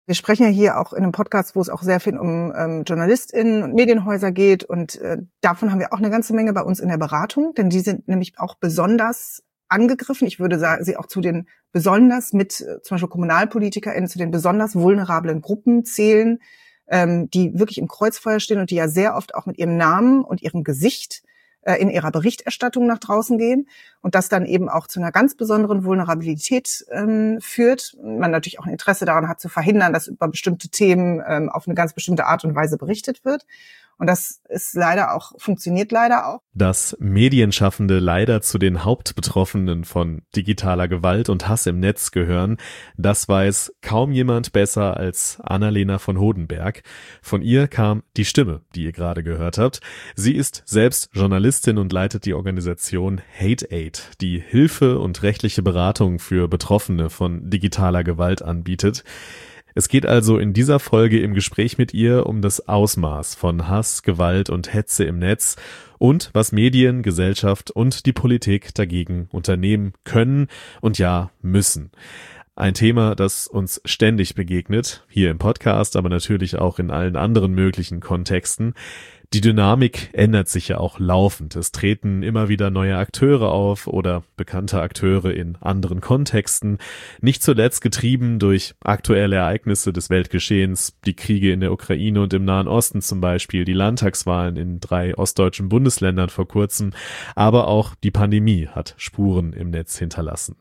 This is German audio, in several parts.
Wir sprechen ja hier auch in einem Podcast, wo es auch sehr viel um JournalistInnen und Medienhäuser geht. Und davon haben wir auch eine ganze Menge bei uns in der Beratung, denn die sind nämlich auch besonders angegriffen. Ich würde sagen, sie auch zu den besonders mit zum Beispiel KommunalpolitikerInnen zu den besonders vulnerablen Gruppen zählen, die wirklich im Kreuzfeuer stehen und die ja sehr oft auch mit ihrem Namen und ihrem Gesicht in ihrer Berichterstattung nach draußen gehen und das dann eben auch zu einer ganz besonderen Vulnerabilität führt. Man natürlich auch ein Interesse daran hat, zu verhindern, dass über bestimmte Themen auf eine ganz bestimmte Art und Weise berichtet wird. Und das ist funktioniert leider auch. Dass Medienschaffende leider zu den Hauptbetroffenen von digitaler Gewalt und Hass im Netz gehören, das weiß kaum jemand besser als Annalena von Hodenberg. Von ihr kam die Stimme, die ihr gerade gehört habt. Sie ist selbst Journalistin und leitet die Organisation Hate Aid, die Hilfe und rechtliche Beratung für Betroffene von digitaler Gewalt anbietet. Es geht also in dieser Folge im Gespräch mit ihr um das Ausmaß von Hass, Gewalt und Hetze im Netz und was Medien, Gesellschaft und die Politik dagegen unternehmen können und ja müssen. Ein Thema, das uns ständig begegnet, hier im Podcast, aber natürlich auch in allen anderen möglichen Kontexten. Die Dynamik ändert sich ja auch laufend. Es treten immer wieder neue Akteure auf oder bekannte Akteure in anderen Kontexten. Nicht zuletzt getrieben durch aktuelle Ereignisse des Weltgeschehens, die Kriege in der Ukraine und im Nahen Osten zum Beispiel, die Landtagswahlen in 3 ostdeutschen Bundesländern vor kurzem, aber auch die Pandemie hat Spuren im Netz hinterlassen.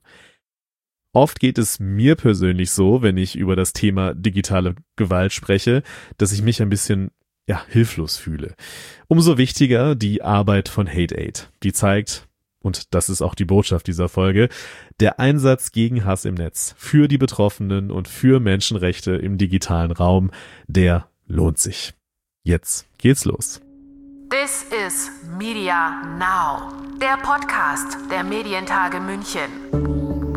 Oft geht es mir persönlich so, wenn ich über das Thema digitale Gewalt spreche, dass ich mich ein bisschen hilflos fühle. Umso wichtiger die Arbeit von Hate Aid, die zeigt, und das ist auch die Botschaft dieser Folge, der Einsatz gegen Hass im Netz für die Betroffenen und für Menschenrechte im digitalen Raum, der lohnt sich. Jetzt geht's los. This is Media Now, der Podcast der Medientage München.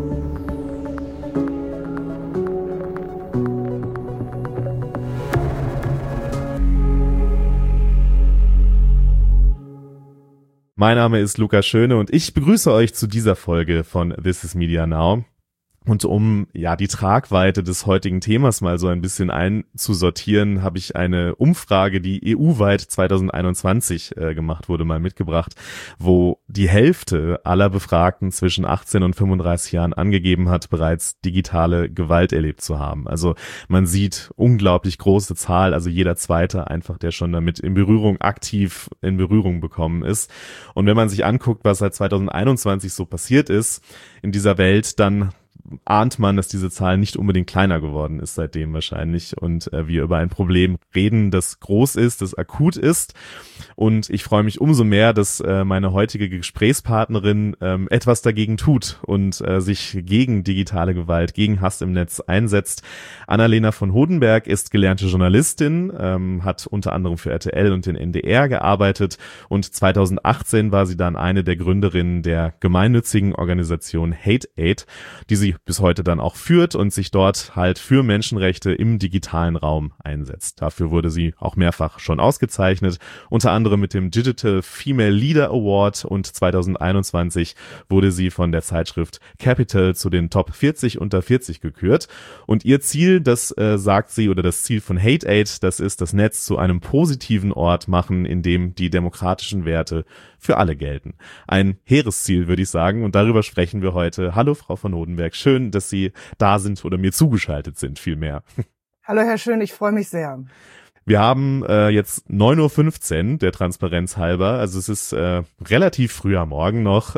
Mein Name ist Lukas Schöne und ich begrüße euch zu dieser Folge von This is Media Now. Und um die Tragweite des heutigen Themas mal so ein bisschen einzusortieren, habe ich eine Umfrage, die EU-weit 2021 gemacht wurde, mal mitgebracht, wo die Hälfte aller Befragten zwischen 18 und 35 Jahren angegeben hat, bereits digitale Gewalt erlebt zu haben. Also man sieht unglaublich große Zahl, also jeder Zweite einfach, der schon damit aktiv in Berührung bekommen ist. Und wenn man sich anguckt, was seit 2021 so passiert ist in dieser Welt, dann ahnt man, dass diese Zahl nicht unbedingt kleiner geworden ist seitdem wahrscheinlich und wir über ein Problem reden, das groß ist, das akut ist. Und ich freue mich umso mehr, dass meine heutige Gesprächspartnerin etwas dagegen tut und sich gegen digitale Gewalt, gegen Hass im Netz einsetzt. Annalena von Hodenberg ist gelernte Journalistin, hat unter anderem für RTL und den NDR gearbeitet und 2018 war sie dann eine der Gründerinnen der gemeinnützigen Organisation Hate Aid, die sie bis heute dann auch führt und sich dort halt für Menschenrechte im digitalen Raum einsetzt. Dafür wurde sie auch mehrfach schon ausgezeichnet, unter anderem mit dem Digital Female Leader Award und 2021 wurde sie von der Zeitschrift Capital zu den Top 40 unter 40 gekürt. Und ihr Ziel, das sagt sie, oder das Ziel von Hate Aid, das ist, das Netz zu einem positiven Ort machen, in dem die demokratischen Werte für alle gelten. Ein hehres Ziel, würde ich sagen, und darüber sprechen wir heute. Hallo, Frau von Hodenberg. Schön, dass Sie da sind oder mir zugeschaltet sind, vielmehr. Hallo, Herr Schön, ich freue mich sehr. Wir haben jetzt 9:15 Uhr, der Transparenz halber, also es ist relativ früh am Morgen noch.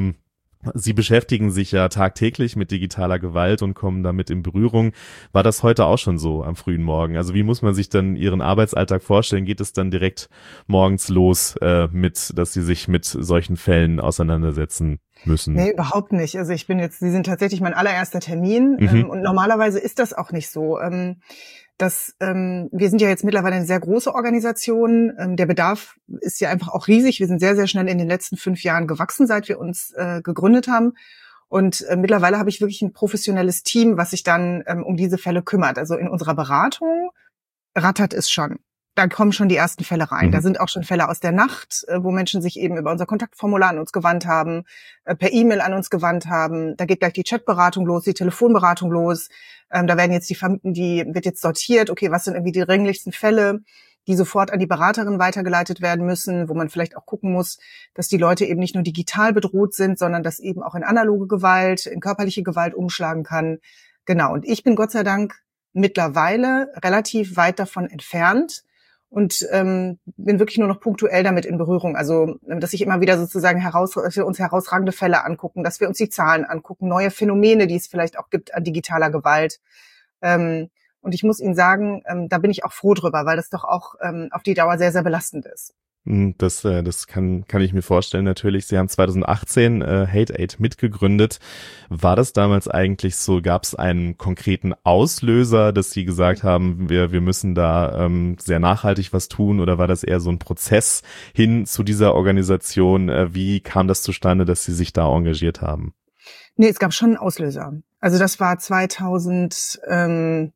Sie beschäftigen sich ja tagtäglich mit digitaler Gewalt und kommen damit in Berührung. War das heute auch schon so am frühen Morgen? Also wie muss man sich dann Ihren Arbeitsalltag vorstellen? Geht es dann direkt morgens los dass Sie sich mit solchen Fällen auseinandersetzen müssen? Nee, überhaupt nicht. Also Sie sind tatsächlich mein allererster Termin und normalerweise ist das auch nicht so. Wir sind ja jetzt mittlerweile eine sehr große Organisation. Der Bedarf ist ja einfach auch riesig. Wir sind sehr, sehr schnell in den letzten 5 Jahren gewachsen, seit wir uns gegründet haben. Und mittlerweile habe ich wirklich ein professionelles Team, was sich dann um diese Fälle kümmert. Also in unserer Beratung rattert es schon. da kommen schon die ersten Fälle rein. Da sind auch schon Fälle aus der Nacht, wo Menschen sich eben über unser Kontaktformular an uns gewandt haben, per E-Mail an uns gewandt haben. Da geht gleich die Chatberatung los, die Telefonberatung los. Da werden jetzt wird jetzt sortiert, okay, was sind irgendwie die dringlichsten Fälle, die sofort an die Beraterin weitergeleitet werden müssen, wo man vielleicht auch gucken muss, dass die Leute eben nicht nur digital bedroht sind, sondern dass eben auch in analoge Gewalt, in körperliche Gewalt umschlagen kann. Genau. Und ich bin Gott sei Dank mittlerweile relativ weit davon entfernt und bin wirklich nur noch punktuell damit in Berührung. Also, dass ich immer wieder sozusagen dass wir uns herausragende Fälle angucken, dass wir uns die Zahlen angucken, neue Phänomene, die es vielleicht auch gibt an digitaler Gewalt. Und ich muss Ihnen sagen, da bin ich auch froh drüber, weil das doch auch auf die Dauer sehr, sehr belastend ist. Das kann ich mir vorstellen natürlich. Sie haben 2018 Hate Aid mitgegründet. War das damals eigentlich so, gab es einen konkreten Auslöser, dass Sie gesagt haben, wir müssen da sehr nachhaltig was tun, oder war das eher so ein Prozess hin zu dieser Organisation? Wie kam das zustande, dass Sie sich da engagiert haben? Nee, es gab schon einen Auslöser. Also das war 2017,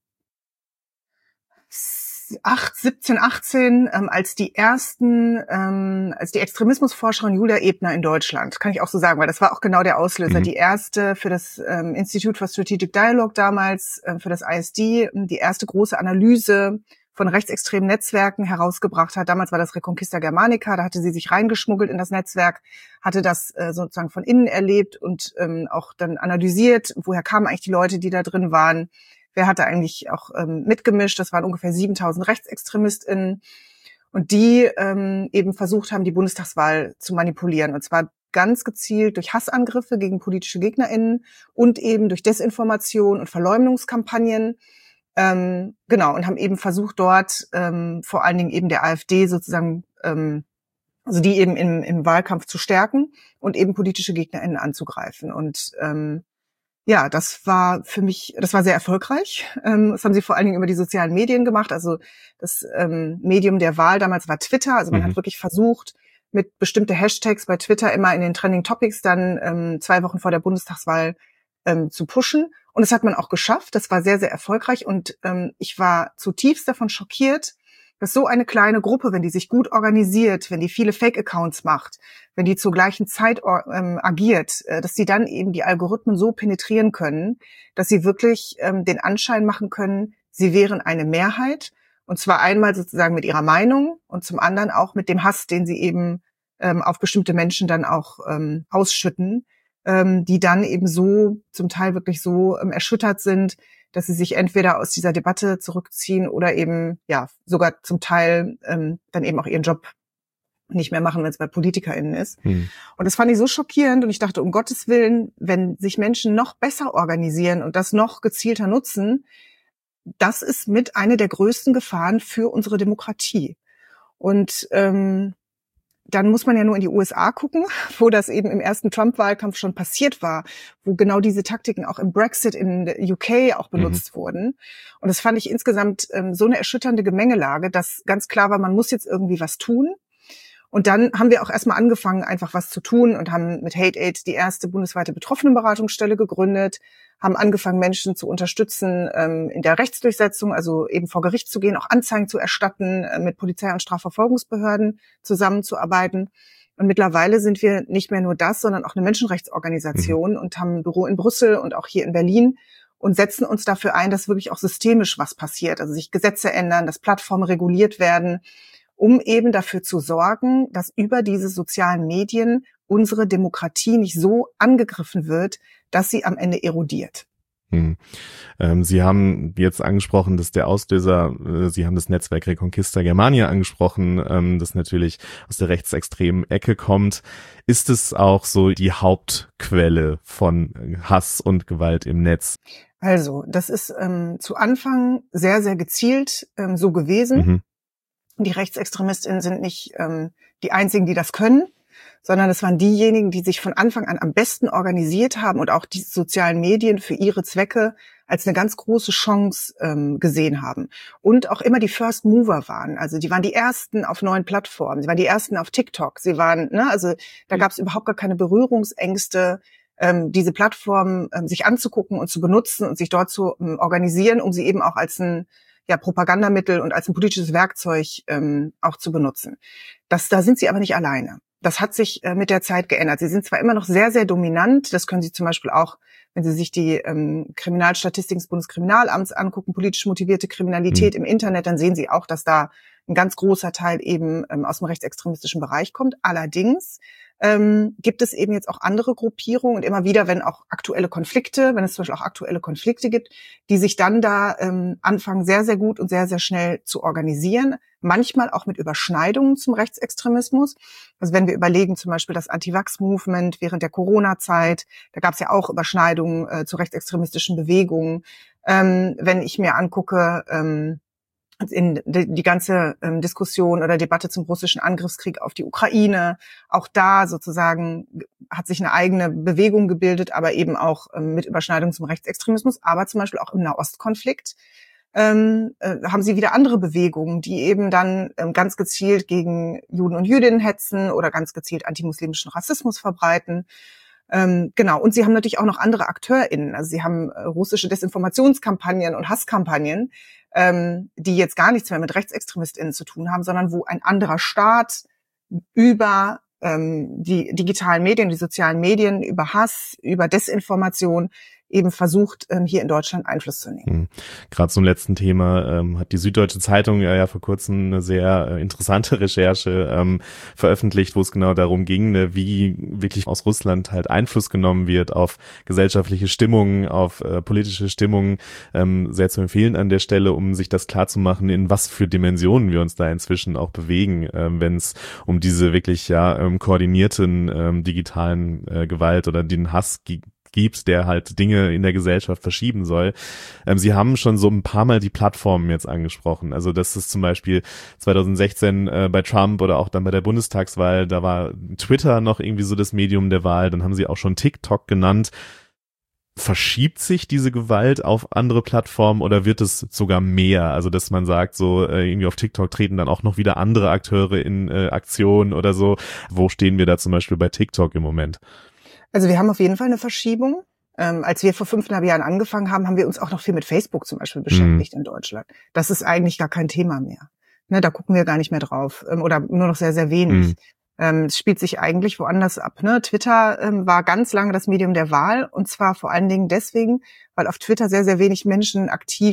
18, als die Extremismusforscherin Julia Ebner in Deutschland, kann ich auch so sagen, weil das war auch genau der Auslöser, die erste für das Institute for Strategic Dialogue damals, für das ISD, die erste große Analyse von rechtsextremen Netzwerken herausgebracht hat. Damals war das Reconquista Germanica, da hatte sie sich reingeschmuggelt in das Netzwerk, hatte das sozusagen von innen erlebt und auch dann analysiert, woher kamen eigentlich die Leute, die da drin waren. Wer hatte eigentlich auch mitgemischt? Das waren ungefähr 7.000 RechtsextremistInnen und die eben versucht haben, die Bundestagswahl zu manipulieren. Und zwar ganz gezielt durch Hassangriffe gegen politische GegnerInnen und eben durch Desinformation und Verleumdungskampagnen. Genau, und haben eben versucht, dort vor allen Dingen eben der AfD sozusagen, also die eben im Wahlkampf zu stärken und eben politische GegnerInnen anzugreifen. Und ja, das war sehr erfolgreich. Das haben sie vor allen Dingen über die sozialen Medien gemacht. Also das Medium der Wahl damals war Twitter. Also man hat wirklich versucht, mit bestimmte Hashtags bei Twitter immer in den Trending Topics dann 2 Wochen vor der Bundestagswahl zu pushen. Und das hat man auch geschafft. Das war sehr, sehr erfolgreich. Und ich war zutiefst davon schockiert, dass so eine kleine Gruppe, wenn die sich gut organisiert, wenn die viele Fake-Accounts macht, wenn die zur gleichen Zeit agiert, dass sie dann eben die Algorithmen so penetrieren können, dass sie wirklich den Anschein machen können, sie wären eine Mehrheit. Und zwar einmal sozusagen mit ihrer Meinung und zum anderen auch mit dem Hass, den sie eben auf bestimmte Menschen dann auch ausschütten, die dann eben so zum Teil wirklich so erschüttert sind, dass sie sich entweder aus dieser Debatte zurückziehen oder eben ja sogar zum Teil dann eben auch ihren Job nicht mehr machen, wenn es bei PolitikerInnen ist. Und das fand ich so schockierend und ich dachte, um Gottes Willen, wenn sich Menschen noch besser organisieren und das noch gezielter nutzen, das ist mit eine der größten Gefahren für unsere Demokratie. Und dann muss man ja nur in die USA gucken, wo das eben im ersten Trump-Wahlkampf schon passiert war, wo genau diese Taktiken auch im Brexit in der UK auch benutzt wurden. Und das fand ich insgesamt so eine erschütternde Gemengelage, dass ganz klar war, man muss jetzt irgendwie was tun. Und dann haben wir auch erstmal angefangen, einfach was zu tun und haben mit Hate Aid die erste bundesweite Betroffenenberatungsstelle gegründet, haben angefangen, Menschen zu unterstützen in der Rechtsdurchsetzung, also eben vor Gericht zu gehen, auch Anzeigen zu erstatten, mit Polizei- und Strafverfolgungsbehörden zusammenzuarbeiten. Und mittlerweile sind wir nicht mehr nur das, sondern auch eine Menschenrechtsorganisation und haben ein Büro in Brüssel und auch hier in Berlin und setzen uns dafür ein, dass wirklich auch systemisch was passiert, also sich Gesetze ändern, dass Plattformen reguliert werden, um eben dafür zu sorgen, dass über diese sozialen Medien unsere Demokratie nicht so angegriffen wird, dass sie am Ende erodiert. Sie haben jetzt angesprochen, dass der Auslöser, Sie haben das Netzwerk Reconquista Germania angesprochen, das natürlich aus der rechtsextremen Ecke kommt. Ist es auch so die Hauptquelle von Hass und Gewalt im Netz? Also, das ist zu Anfang sehr, sehr gezielt so gewesen. Die RechtsextremistInnen sind nicht die einzigen, die das können, sondern es waren diejenigen, die sich von Anfang an am besten organisiert haben und auch die sozialen Medien für ihre Zwecke als eine ganz große Chance gesehen haben. Und auch immer die First Mover waren. Also die waren die Ersten auf neuen Plattformen, sie waren die Ersten auf TikTok, sie waren, also da gab es überhaupt gar keine Berührungsängste, diese Plattformen sich anzugucken und zu benutzen und sich dort zu organisieren, um sie eben auch als ein Propagandamittel und als ein politisches Werkzeug auch zu benutzen. Da sind sie aber nicht alleine. Das hat sich mit der Zeit geändert. Sie sind zwar immer noch sehr, sehr dominant. Das können Sie zum Beispiel auch, wenn Sie sich die Kriminalstatistik des Bundeskriminalamts angucken, politisch motivierte Kriminalität im Internet, dann sehen Sie auch, dass da ein ganz großer Teil eben aus dem rechtsextremistischen Bereich kommt. Allerdings gibt es eben jetzt auch andere Gruppierungen und immer wieder, wenn es zum Beispiel auch aktuelle Konflikte gibt, die sich dann da anfangen, sehr, sehr gut und sehr, sehr schnell zu organisieren. Manchmal auch mit Überschneidungen zum Rechtsextremismus. Also wenn wir überlegen, zum Beispiel das Anti-Vax-Movement während der Corona-Zeit, da gab es ja auch Überschneidungen zu rechtsextremistischen Bewegungen. Wenn ich mir angucke, in die ganze Diskussion oder Debatte zum russischen Angriffskrieg auf die Ukraine. Auch da sozusagen hat sich eine eigene Bewegung gebildet, aber eben auch mit Überschneidung zum Rechtsextremismus. Aber zum Beispiel auch im Nahostkonflikt haben sie wieder andere Bewegungen, die eben dann ganz gezielt gegen Juden und Jüdinnen hetzen oder ganz gezielt antimuslimischen Rassismus verbreiten. Genau. Und sie haben natürlich auch noch andere AkteurInnen. Also sie haben russische Desinformationskampagnen und Hasskampagnen, die jetzt gar nichts mehr mit RechtsextremistInnen zu tun haben, sondern wo ein anderer Staat über die digitalen Medien, die sozialen Medien, über Hass, über Desinformation eben versucht, hier in Deutschland Einfluss zu nehmen. Gerade zum letzten Thema hat die Süddeutsche Zeitung ja vor kurzem eine sehr interessante Recherche veröffentlicht, wo es genau darum ging, wie wirklich aus Russland halt Einfluss genommen wird auf gesellschaftliche Stimmungen, auf politische Stimmungen. Sehr zu empfehlen an der Stelle, um sich das klarzumachen, in was für Dimensionen wir uns da inzwischen auch bewegen, wenn es um diese wirklich koordinierten digitalen Gewalt oder den Hass gibt, der halt Dinge in der Gesellschaft verschieben soll. Sie haben schon so ein paar Mal die Plattformen jetzt angesprochen. Also das ist zum Beispiel 2016 bei Trump oder auch dann bei der Bundestagswahl, da war Twitter noch irgendwie so das Medium der Wahl. Dann haben sie auch schon TikTok genannt. Verschiebt sich diese Gewalt auf andere Plattformen oder wird es sogar mehr? Also dass man sagt, so irgendwie auf TikTok treten dann auch noch wieder andere Akteure in Aktion oder so. Wo stehen wir da zum Beispiel bei TikTok im Moment? Also wir haben auf jeden Fall eine Verschiebung. Als wir vor 5,5 Jahren angefangen haben, haben wir uns auch noch viel mit Facebook zum Beispiel beschäftigt in Deutschland. Das ist eigentlich gar kein Thema mehr. Ne, da gucken wir gar nicht mehr drauf oder nur noch sehr, sehr wenig. Es spielt sich eigentlich woanders ab. Ne? Twitter war ganz lange das Medium der Wahl und zwar vor allen Dingen deswegen, weil auf Twitter sehr, sehr wenig Menschen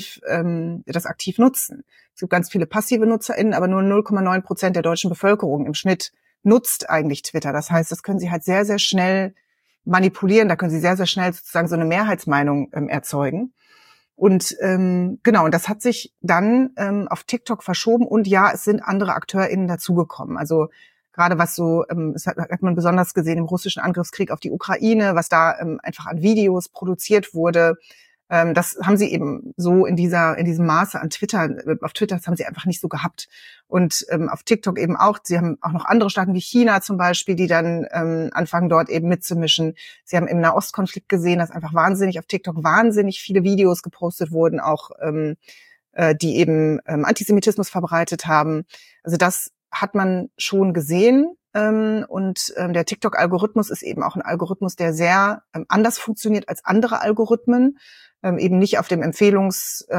das aktiv nutzen. Es gibt ganz viele passive NutzerInnen, aber nur 0,9% der deutschen Bevölkerung im Schnitt nutzt eigentlich Twitter. Das heißt, das können sie halt sehr, sehr schnell manipulieren, da können sie sehr, sehr schnell sozusagen so eine Mehrheitsmeinung erzeugen. Und genau, und das hat sich dann auf TikTok verschoben und ja, es sind andere AkteurInnen dazugekommen. Also gerade was so, das hat man besonders gesehen im russischen Angriffskrieg auf die Ukraine, was da einfach an Videos produziert wurde. Das haben sie eben so in diesem Maße auf Twitter, das haben sie einfach nicht so gehabt. Und auf TikTok eben auch, sie haben auch noch andere Staaten wie China zum Beispiel, die dann anfangen dort eben mitzumischen. Sie haben im Nahostkonflikt gesehen, dass einfach auf TikTok wahnsinnig viele Videos gepostet wurden, auch die eben Antisemitismus verbreitet haben. Also das hat man schon gesehen. Und der TikTok-Algorithmus ist eben auch ein Algorithmus, der sehr anders funktioniert als andere Algorithmen. Eben nicht auf der Empfehlung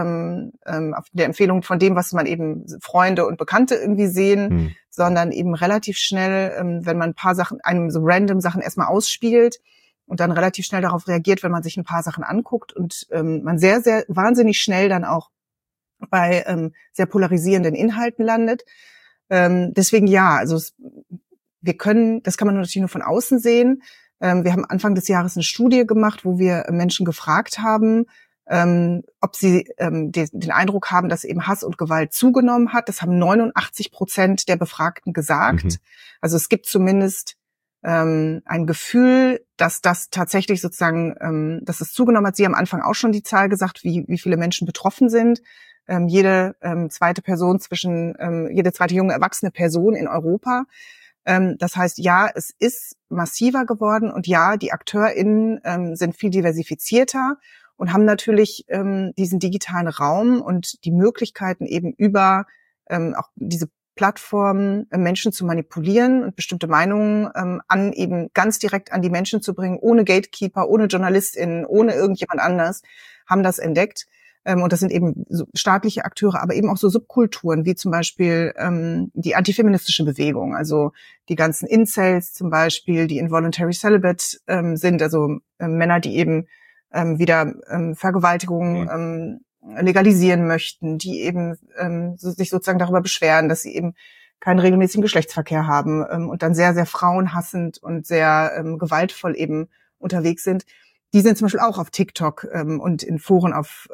von dem, was man eben Freunde und Bekannte irgendwie sehen, sondern eben relativ schnell, wenn man ein paar Sachen, einem so random Sachen erstmal ausspielt und dann relativ schnell darauf reagiert, wenn man sich ein paar Sachen anguckt und man sehr, sehr wahnsinnig schnell dann auch bei sehr polarisierenden Inhalten landet. Deswegen ja, also das kann man natürlich nur von außen sehen. Wir haben Anfang des Jahres eine Studie gemacht, wo wir Menschen gefragt haben, ob sie den Eindruck haben, dass eben Hass und Gewalt zugenommen hat. Das haben 89% der Befragten gesagt. Also es gibt zumindest ein Gefühl, dass das tatsächlich sozusagen, dass es zugenommen hat. Sie haben am Anfang auch schon die Zahl gesagt, wie viele Menschen betroffen sind. Jede zweite junge erwachsene Person in Europa. Das heißt, ja, es ist massiver geworden und ja, die AkteurInnen sind viel diversifizierter und haben natürlich diesen digitalen Raum und die Möglichkeiten eben über auch diese Plattformen Menschen zu manipulieren und bestimmte Meinungen eben ganz direkt an die Menschen zu bringen, ohne Gatekeeper, ohne JournalistInnen, ohne irgendjemand anders, haben das entdeckt. Und das sind eben so staatliche Akteure, aber eben auch so Subkulturen, wie zum Beispiel die antifeministische Bewegung, also die ganzen Incels zum Beispiel, die involuntary celibate sind, also Männer, die eben wieder Vergewaltigungen legalisieren möchten, die eben sich sozusagen darüber beschweren, dass sie eben keinen regelmäßigen Geschlechtsverkehr haben und dann sehr, sehr frauenhassend und sehr gewaltvoll eben unterwegs sind. Die sind zum Beispiel auch auf TikTok und in Foren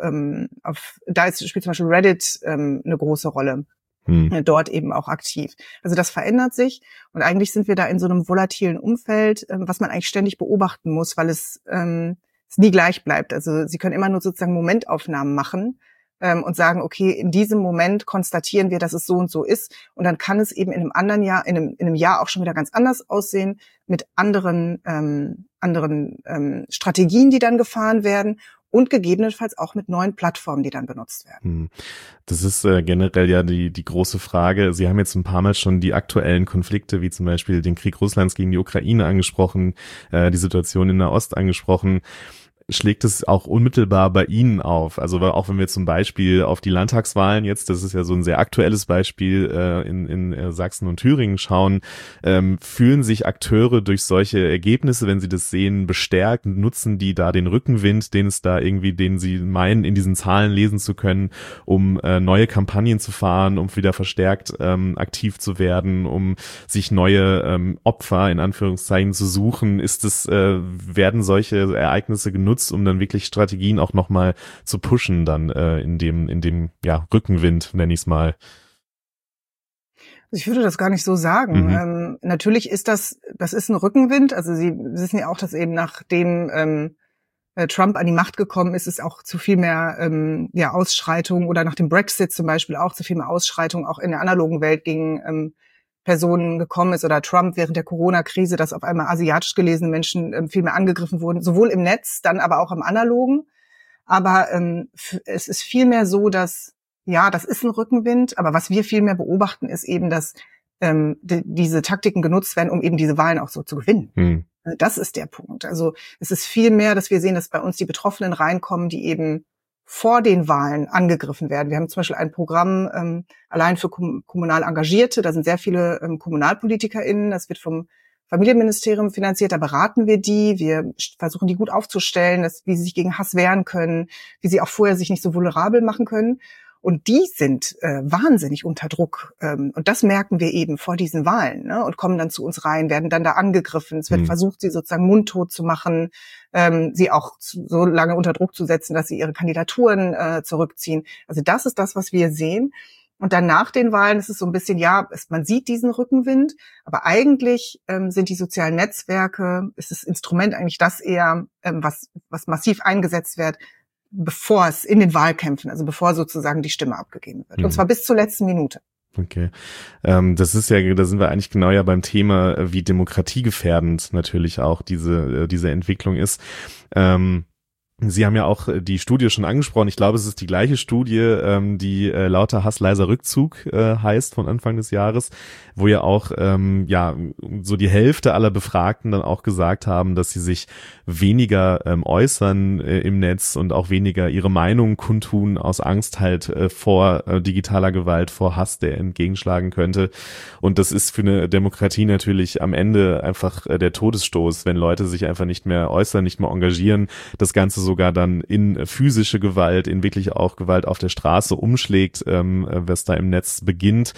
spielt zum Beispiel Reddit eine große Rolle. Dort eben auch aktiv. Also das verändert sich und eigentlich sind wir da in so einem volatilen Umfeld, was man eigentlich ständig beobachten muss, weil es nie gleich bleibt. Also Sie können immer nur sozusagen Momentaufnahmen machen und sagen, okay, in diesem Moment konstatieren wir, dass es so und so ist und dann kann es eben in einem anderen Jahr, in einem Jahr auch schon wieder ganz anders aussehen mit anderen Strategien, die dann gefahren werden und gegebenenfalls auch mit neuen Plattformen, die dann benutzt werden. Das ist generell ja die große Frage. Sie haben jetzt ein paar Mal schon die aktuellen Konflikte, wie zum Beispiel den Krieg Russlands gegen die Ukraine angesprochen, die Situation in Nahost angesprochen. Schlägt es auch unmittelbar bei Ihnen auf? Also auch wenn wir zum Beispiel auf die Landtagswahlen jetzt, das ist ja so ein sehr aktuelles Beispiel, in Sachsen und Thüringen schauen, fühlen sich Akteure durch solche Ergebnisse, wenn sie das sehen, bestärkt, nutzen die da den Rückenwind, den sie meinen, in diesen Zahlen lesen zu können, um neue Kampagnen zu fahren, um wieder verstärkt aktiv zu werden, um sich neue Opfer in Anführungszeichen zu suchen? Werden solche Ereignisse genutzt, um dann wirklich Strategien auch nochmal zu pushen dann in dem Rückenwind, nenne ich es mal? Ich würde das gar nicht so sagen. Natürlich ist das ist ein Rückenwind. Also Sie wissen ja auch, dass eben nachdem Trump an die Macht gekommen ist, es auch zu viel mehr Ausschreitungen oder nach dem Brexit zum Beispiel auch zu viel mehr Ausschreitungen auch in der analogen Welt gegen Personen gekommen ist oder Trump während der Corona-Krise, dass auf einmal asiatisch gelesene Menschen viel mehr angegriffen wurden, sowohl im Netz, dann aber auch im Analogen. Aber es ist vielmehr so, dass, ja, das ist ein Rückenwind, aber was wir viel mehr beobachten, ist eben, dass diese Taktiken genutzt werden, um eben diese Wahlen auch so zu gewinnen. Das ist der Punkt. Also es ist viel mehr, dass wir sehen, dass bei uns die Betroffenen reinkommen, die eben vor den Wahlen angegriffen werden. Wir haben zum Beispiel ein Programm allein für kommunal Engagierte. Da sind sehr viele KommunalpolitikerInnen. Das wird vom Familienministerium finanziert. Da beraten wir die. Wir versuchen, die gut aufzustellen, wie sie sich gegen Hass wehren können, wie sie auch vorher sich nicht so vulnerabel machen können. Und die sind wahnsinnig unter Druck. Und das merken wir eben vor diesen Wahlen, ne? Und kommen dann zu uns rein, werden dann da angegriffen. Es wird versucht, sie sozusagen mundtot zu machen, sie auch so lange unter Druck zu setzen, dass sie ihre Kandidaturen zurückziehen. Also das ist das, was wir sehen. Und dann nach den Wahlen ist es so ein bisschen, man sieht diesen Rückenwind, aber eigentlich sind die sozialen Netzwerke, ist das Instrument eigentlich das eher, was massiv eingesetzt wird, bevor es in den Wahlkämpfen, also bevor sozusagen die Stimme abgegeben wird. Und zwar bis zur letzten Minute. Okay. Da sind wir eigentlich genau ja beim Thema, wie demokratiegefährdend natürlich auch diese Entwicklung ist. Sie haben ja auch die Studie schon angesprochen. Ich glaube, es ist die gleiche Studie, die Lauter Hass, leiser Rückzug heißt von Anfang des Jahres, wo ja auch so die Hälfte aller Befragten dann auch gesagt haben, dass sie sich weniger äußern im Netz und auch weniger ihre Meinung kundtun aus Angst halt vor digitaler Gewalt, vor Hass, der entgegenschlagen könnte. Und das ist für eine Demokratie natürlich am Ende einfach der Todesstoß, wenn Leute sich einfach nicht mehr äußern, nicht mehr engagieren, das Ganze sogar dann in physische Gewalt, in wirklich auch Gewalt auf der Straße umschlägt, was da im Netz beginnt.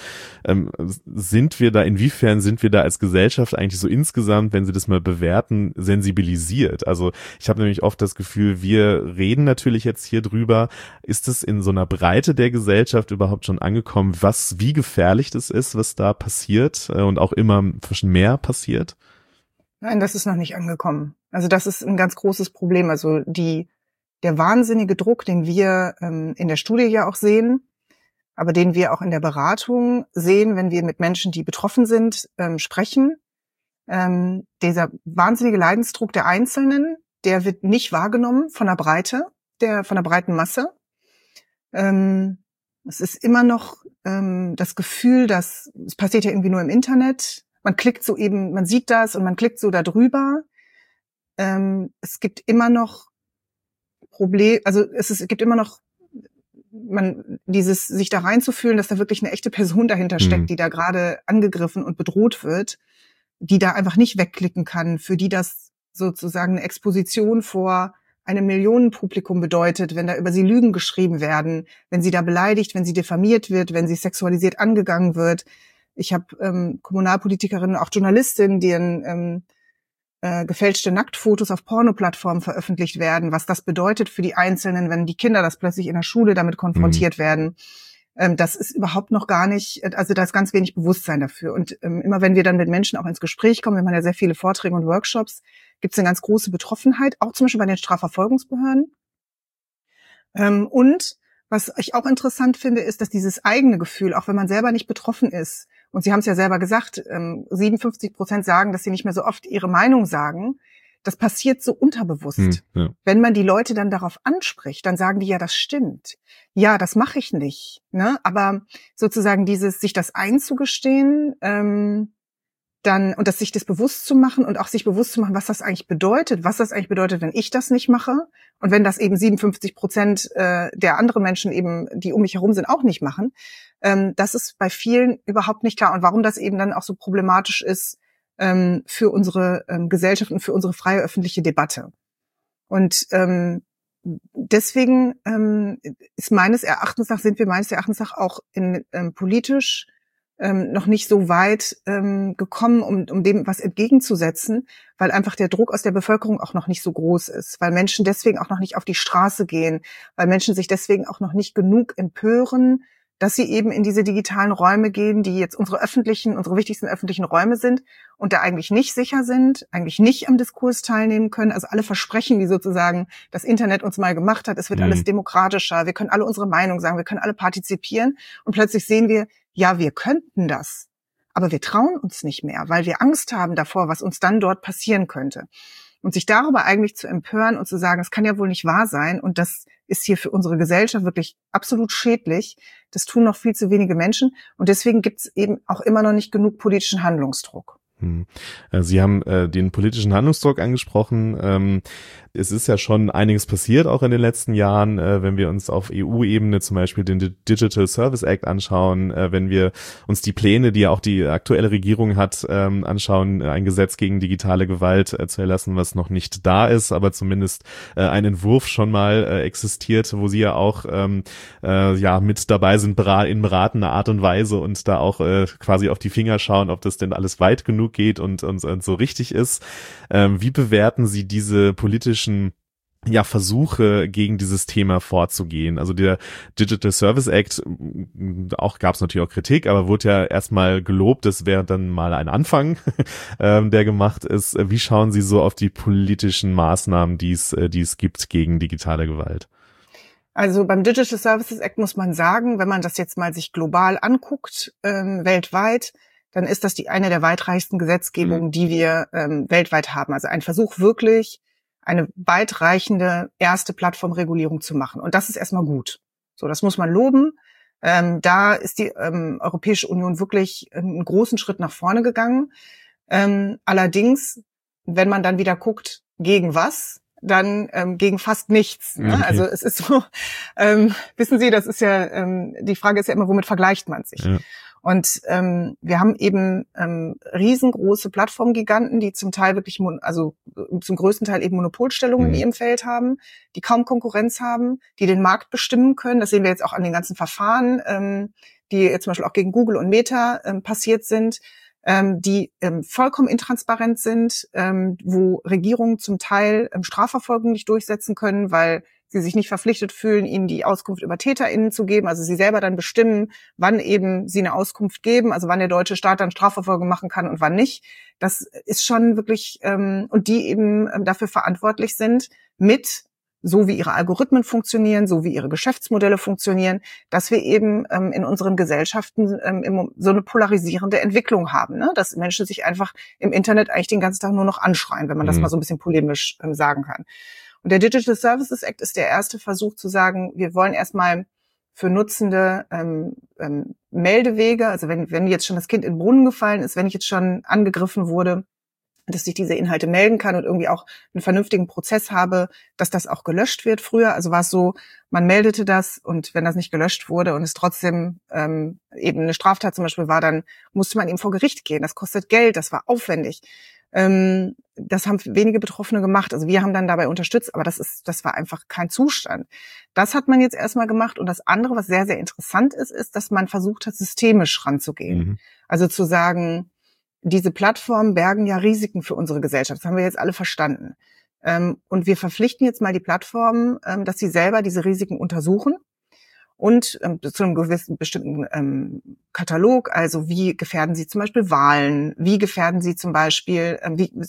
Inwiefern sind wir da als Gesellschaft eigentlich so insgesamt, wenn Sie das mal bewerten, sensibilisiert? Also ich habe nämlich oft das Gefühl, wir reden natürlich jetzt hier drüber. Ist es in so einer Breite der Gesellschaft überhaupt schon angekommen, wie gefährlich das ist, was da passiert und auch immer mehr passiert? Nein, das ist noch nicht angekommen. Also das ist ein ganz großes Problem. Also der wahnsinnige Druck, den wir in der Studie ja auch sehen, aber den wir auch in der Beratung sehen, wenn wir mit Menschen, die betroffen sind, sprechen. Dieser wahnsinnige Leidensdruck der Einzelnen, der wird nicht wahrgenommen von der breiten Masse. Es ist immer noch das Gefühl, dass es passiert ja irgendwie nur im Internet. Man sieht das und man klickt so da drüber. Es gibt immer noch es gibt immer noch sich da reinzufühlen, dass da wirklich eine echte Person dahinter steckt, die da gerade angegriffen und bedroht wird, die da einfach nicht wegklicken kann, für die das sozusagen eine Exposition vor einem Millionenpublikum bedeutet, wenn da über sie Lügen geschrieben werden, wenn sie da beleidigt, wenn sie diffamiert wird, wenn sie sexualisiert angegangen wird. Ich habe Kommunalpolitikerinnen, auch Journalistinnen, deren gefälschte Nacktfotos auf Pornoplattformen veröffentlicht werden, was das bedeutet für die Einzelnen, wenn die Kinder das plötzlich in der Schule damit konfrontiert werden. Das ist überhaupt noch gar nicht, also da ist ganz wenig Bewusstsein dafür. Und immer wenn wir dann mit Menschen auch ins Gespräch kommen, wir machen ja sehr viele Vorträge und Workshops, gibt es eine ganz große Betroffenheit, auch zum Beispiel bei den Strafverfolgungsbehörden. Und was ich auch interessant finde, ist, dass dieses eigene Gefühl, auch wenn man selber nicht betroffen ist, und Sie haben es ja selber gesagt, 57% sagen, dass sie nicht mehr so oft ihre Meinung sagen, das passiert so unterbewusst. Ja. Wenn man die Leute dann darauf anspricht, dann sagen die, ja, das stimmt. Ja, das mache ich nicht. Ne? Aber sozusagen sich das einzugestehen, und sich das bewusst zu machen und auch sich bewusst zu machen, was das eigentlich bedeutet, wenn ich das nicht mache und wenn das eben 57% der anderen Menschen eben, die um mich herum sind, auch nicht machen, das ist bei vielen überhaupt nicht klar und warum das eben dann auch so problematisch ist für unsere Gesellschaft und für unsere freie öffentliche Debatte. Und deswegen sind wir meines Erachtens nach auch politisch noch nicht so weit gekommen, um dem was entgegenzusetzen, weil einfach der Druck aus der Bevölkerung auch noch nicht so groß ist, weil Menschen deswegen auch noch nicht auf die Straße gehen, weil Menschen sich deswegen auch noch nicht genug empören, dass sie eben in diese digitalen Räume gehen, die jetzt unsere wichtigsten öffentlichen Räume sind und da eigentlich nicht sicher sind, eigentlich nicht am Diskurs teilnehmen können. Also alle Versprechen, die sozusagen das Internet uns mal gemacht hat, es wird alles demokratischer, wir können alle unsere Meinung sagen, wir können alle partizipieren und plötzlich sehen wir, ja, wir könnten das, aber wir trauen uns nicht mehr, weil wir Angst haben davor, was uns dann dort passieren könnte. Und sich darüber eigentlich zu empören und zu sagen, es kann ja wohl nicht wahr sein und das ist hier für unsere Gesellschaft wirklich absolut schädlich, das tun noch viel zu wenige Menschen und deswegen gibt es eben auch immer noch nicht genug politischen Handlungsdruck. Sie haben den politischen Handlungsdruck angesprochen. Es ist ja schon einiges passiert, auch in den letzten Jahren, wenn wir uns auf EU-Ebene zum Beispiel den Digital Service Act anschauen, wenn wir uns die Pläne, die ja auch die aktuelle Regierung hat, anschauen, ein Gesetz gegen digitale Gewalt zu erlassen, was noch nicht da ist, aber zumindest ein Entwurf schon mal existiert, wo Sie ja auch mit dabei sind, in beratender Art und Weise und da auch quasi auf die Finger schauen, ob das denn alles weit genug geht und so richtig ist. Wie bewerten Sie diese politischen Versuche, gegen dieses Thema vorzugehen? Also der Digital Service Act, gab es natürlich auch Kritik, aber wurde ja erstmal gelobt, das wäre dann mal ein Anfang, der gemacht ist. Wie schauen Sie so auf die politischen Maßnahmen, die es gibt gegen digitale Gewalt? Also beim Digital Services Act muss man sagen, wenn man das jetzt mal sich global anguckt, weltweit, dann ist das eine der weitreichsten Gesetzgebungen, die wir weltweit haben. Also ein Versuch, wirklich eine weitreichende erste Plattformregulierung zu machen. Und das ist erstmal gut. So, das muss man loben. Da ist die Europäische Union wirklich einen großen Schritt nach vorne gegangen. Allerdings, wenn man dann wieder guckt, gegen was, dann gegen fast nichts. Ne? Okay. Also es ist so, wissen Sie, das ist ja, die Frage ist ja immer, womit vergleicht man sich? Ja. Und wir haben eben riesengroße Plattformgiganten, die zum Teil wirklich, zum größten Teil eben Monopolstellungen in ihrem Feld haben, die kaum Konkurrenz haben, die den Markt bestimmen können. Das sehen wir jetzt auch an den ganzen Verfahren, die jetzt zum Beispiel auch gegen Google und Meta passiert sind, die vollkommen intransparent sind, wo Regierungen zum Teil Strafverfolgung nicht durchsetzen können, weil sie sich nicht verpflichtet fühlen, ihnen die Auskunft über TäterInnen zu geben, also sie selber dann bestimmen, wann eben sie eine Auskunft geben, also wann der deutsche Staat dann Strafverfolgung machen kann und wann nicht. Das ist schon wirklich, und die eben dafür verantwortlich sind, so wie ihre Algorithmen funktionieren, so wie ihre Geschäftsmodelle funktionieren, dass wir eben in unseren Gesellschaften so eine polarisierende Entwicklung haben, ne? Dass Menschen sich einfach im Internet eigentlich den ganzen Tag nur noch anschreien, wenn man das mal so ein bisschen polemisch sagen kann. Und der Digital Services Act ist der erste Versuch zu sagen, wir wollen erstmal für Nutzende Meldewege, also wenn jetzt schon das Kind in den Brunnen gefallen ist, wenn ich jetzt schon angegriffen wurde, dass ich diese Inhalte melden kann und irgendwie auch einen vernünftigen Prozess habe, dass das auch gelöscht wird. Früher, also war es so, man meldete das und wenn das nicht gelöscht wurde und es trotzdem eben eine Straftat zum Beispiel war, dann musste man eben vor Gericht gehen. Das kostet Geld, das war aufwendig. Das haben wenige Betroffene gemacht. Also wir haben dann dabei unterstützt, aber das war einfach kein Zustand. Das hat man jetzt erstmal gemacht. Und das andere, was sehr, sehr interessant ist, dass man versucht hat, systemisch ranzugehen. Mhm. Also zu sagen, diese Plattformen bergen ja Risiken für unsere Gesellschaft. Das haben wir jetzt alle verstanden. Und wir verpflichten jetzt mal die Plattformen, dass sie selber diese Risiken untersuchen und zu einem gewissen bestimmten Katalog, also wie gefährden sie zum Beispiel Wahlen, wie gefährden sie zum Beispiel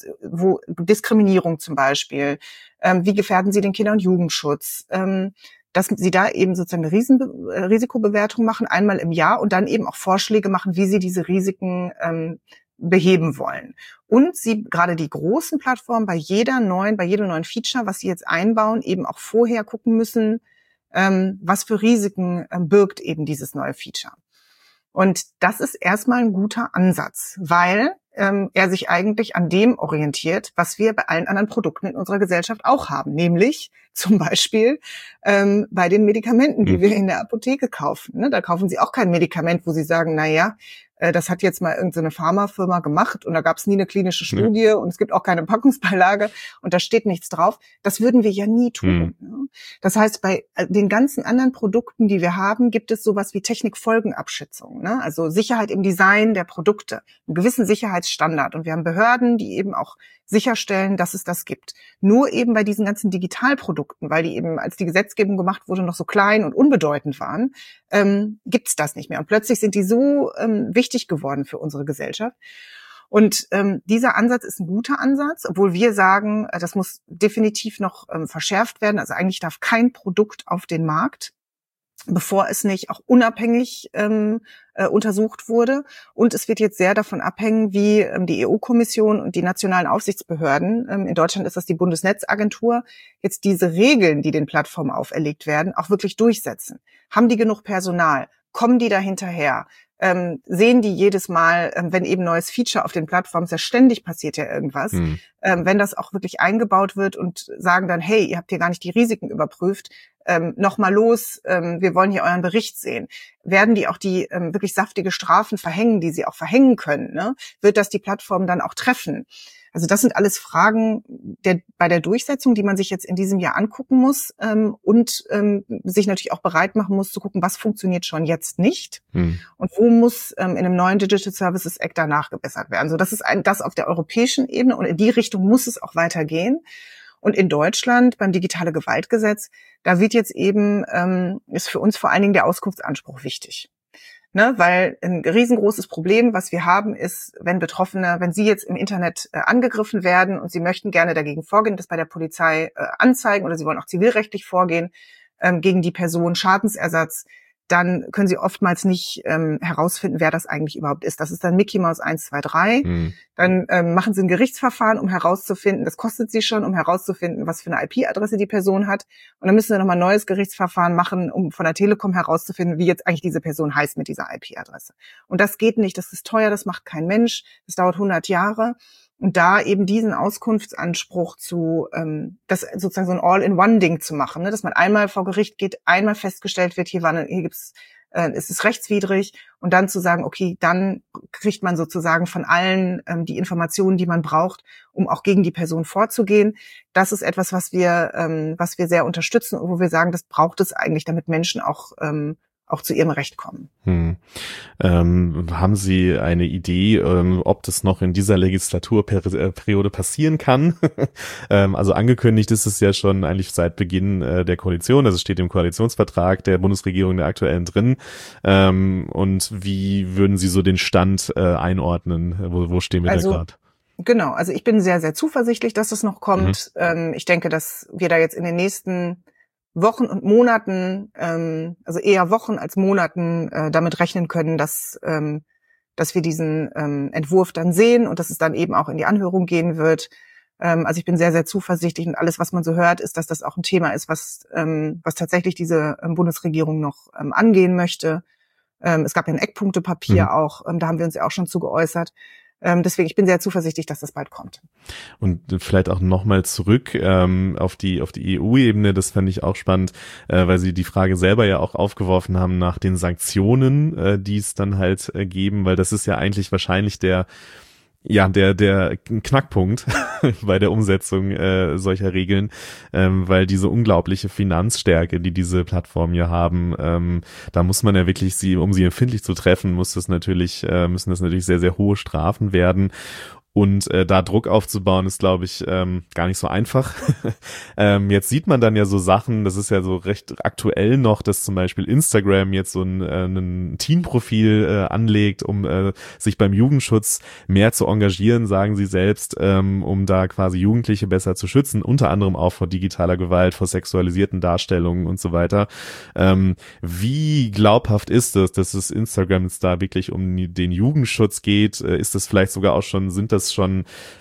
wo Diskriminierung zum Beispiel, wie gefährden sie den Kinder- und Jugendschutz, dass sie da eben sozusagen eine Risikobewertung machen, einmal im Jahr und dann eben auch Vorschläge machen, wie sie diese Risiken beheben wollen. Und sie, gerade die großen Plattformen, bei jedem neuen Feature, was sie jetzt einbauen, eben auch vorher gucken müssen, was für Risiken birgt eben dieses neue Feature. Und das ist erstmal ein guter Ansatz, weil er sich eigentlich an dem orientiert, was wir bei allen anderen Produkten in unserer Gesellschaft auch haben, nämlich zum Beispiel bei den Medikamenten, die wir in der Apotheke kaufen. Ne? Da kaufen Sie auch kein Medikament, wo Sie sagen, na ja, das hat jetzt mal irgendeine Pharmafirma gemacht und da gab es nie eine klinische Studie und es gibt auch keine Packungsbeilage und da steht nichts drauf. Das würden wir ja nie tun. Ne? Das heißt, bei den ganzen anderen Produkten, die wir haben, gibt es sowas wie Technikfolgenabschätzung, ne? Also Sicherheit im Design der Produkte, einen gewissen Sicherheitsstandard. Und wir haben Behörden, die eben auch sicherstellen, dass es das gibt. Nur eben bei diesen ganzen Digitalprodukten, weil die eben, als die Gesetzgebung gemacht wurde, noch so klein und unbedeutend waren, gibt's das nicht mehr. Und plötzlich sind die so wichtig geworden für unsere Gesellschaft. Und dieser Ansatz ist ein guter Ansatz, obwohl wir sagen, das muss definitiv noch verschärft werden. Also eigentlich darf kein Produkt auf den Markt, bevor es nicht auch unabhängig untersucht wurde. Und es wird jetzt sehr davon abhängen, wie die EU-Kommission und die nationalen Aufsichtsbehörden, in Deutschland ist das die Bundesnetzagentur, jetzt diese Regeln, die den Plattformen auferlegt werden, auch wirklich durchsetzen. Haben die genug Personal? Kommen die da hinterher? Sehen die jedes Mal, wenn eben neues Feature auf den Plattformen, ja ständig passiert ja irgendwas, wenn das auch wirklich eingebaut wird und sagen dann, hey, ihr habt hier gar nicht die Risiken überprüft, noch mal los, wir wollen hier euren Bericht sehen. Werden die auch die wirklich saftige Strafen verhängen, die sie auch verhängen können? Ne? Wird das die Plattform dann auch treffen? Also das sind alles Fragen bei der Durchsetzung, die man sich jetzt in diesem Jahr angucken muss und sich natürlich auch bereit machen muss zu gucken, was funktioniert schon jetzt nicht und wo muss in einem neuen Digital Services Act danach gebessert werden. Also das ist das auf der europäischen Ebene und in die Richtung muss es auch weitergehen. Und in Deutschland beim Digitale Gewaltgesetz, da wird jetzt eben, ist für uns vor allen Dingen der Auskunftsanspruch wichtig. Ne, weil ein riesengroßes Problem, was wir haben, ist, wenn Betroffene, wenn sie jetzt im Internet angegriffen werden und sie möchten gerne dagegen vorgehen, das bei der Polizei anzeigen oder sie wollen auch zivilrechtlich vorgehen gegen die Person, Schadensersatz, dann können sie oftmals nicht herausfinden, wer das eigentlich überhaupt ist. Das ist dann Mickey Mouse 123. Dann machen sie ein Gerichtsverfahren, um herauszufinden, das kostet sie schon, um herauszufinden, was für eine IP-Adresse die Person hat. Und dann müssen sie nochmal ein neues Gerichtsverfahren machen, um von der Telekom herauszufinden, wie jetzt eigentlich diese Person heißt mit dieser IP-Adresse. Und das geht nicht, das ist teuer, das macht kein Mensch, das dauert 100 Jahre. Und da eben diesen Auskunftsanspruch das sozusagen so ein All-in-One-Ding zu machen, ne? Dass man einmal vor Gericht geht, einmal festgestellt wird, es ist rechtswidrig und dann zu sagen, okay, dann kriegt man sozusagen von allen die Informationen, die man braucht, um auch gegen die Person vorzugehen. Das ist etwas, was wir sehr unterstützen und wo wir sagen, das braucht es eigentlich, damit Menschen auch zu ihrem Recht kommen. Haben Sie eine Idee, ob das noch in dieser Legislaturperiode passieren kann? Also angekündigt ist es ja schon eigentlich seit Beginn der Koalition, also steht im Koalitionsvertrag der Bundesregierung der aktuellen drin. Und wie würden Sie so den Stand einordnen? Wo stehen wir da gerade? Genau, also ich bin sehr, sehr zuversichtlich, dass es noch kommt. Ich denke, dass wir da jetzt in den nächsten Wochen und Monaten, also eher Wochen als Monaten, damit rechnen können, dass wir diesen Entwurf dann sehen und dass es dann eben auch in die Anhörung gehen wird. Also ich bin sehr, sehr zuversichtlich und alles, was man so hört, ist, dass das auch ein Thema ist, was tatsächlich diese Bundesregierung noch angehen möchte. Es gab ja ein Eckpunktepapier auch, da haben wir uns ja auch schon zu geäußert. Deswegen, ich bin sehr zuversichtlich, dass das bald kommt. Und vielleicht auch nochmal zurück auf die EU-Ebene, das fand ich auch spannend, weil Sie die Frage selber ja auch aufgeworfen haben nach den Sanktionen, die es dann halt geben, weil das ist ja eigentlich wahrscheinlich der Knackpunkt bei der Umsetzung solcher Regeln, weil diese unglaubliche Finanzstärke, die diese Plattformen ja haben, da muss man ja wirklich um sie empfindlich zu treffen, müssen das natürlich sehr, sehr hohe Strafen werden. Und da Druck aufzubauen, ist, glaube ich, gar nicht so einfach. Jetzt sieht man dann ja so Sachen, das ist ja so recht aktuell noch, dass zum Beispiel Instagram jetzt so ein Teen-Profil anlegt, um sich beim Jugendschutz mehr zu engagieren, sagen sie selbst, um da quasi Jugendliche besser zu schützen, unter anderem auch vor digitaler Gewalt, vor sexualisierten Darstellungen und so weiter. Wie glaubhaft ist es, dass es Instagram jetzt da wirklich um den Jugendschutz geht? Ist das vielleicht sogar auch sind das schon